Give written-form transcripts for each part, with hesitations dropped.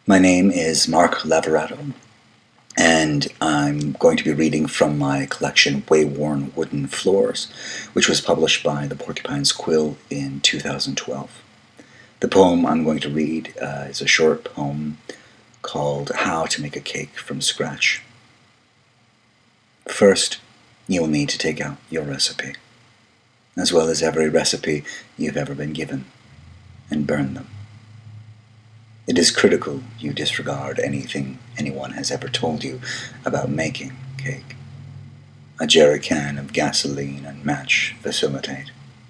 My name is Mark Lavorato, and I'm going to be reading from my collection Wayworn Wooden Floors, which was published by the Porcupine's Quill in 2012. The poem I'm going to read is a short poem called How to Make a Cake from Scratch. First, you will need to take out your recipe, as well as every recipe you've ever been given, and burn them. It is critical you disregard anything anyone has ever told you about making cake. A jerry can of gasoline and match facilitate.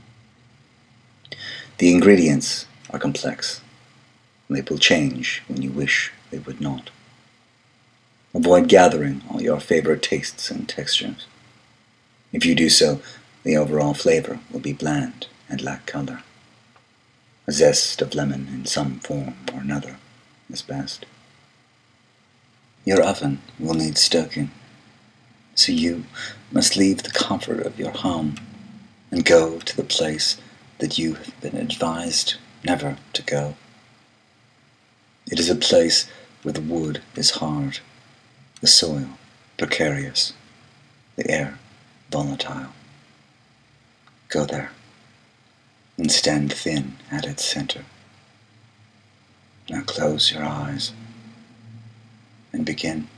The ingredients are complex. They will change when you wish they would not. Avoid gathering all your favorite tastes and textures. If you do so, the overall flavor will be bland and lack color. A zest of lemon in some form or another is best. Your oven will need stoking, so you must leave the comfort of your home and go to the place that you have been advised never to go. It is a place where the wood is hard, the soil precarious, the air volatile. Go there and stand thin at its center. Now close your eyes and begin.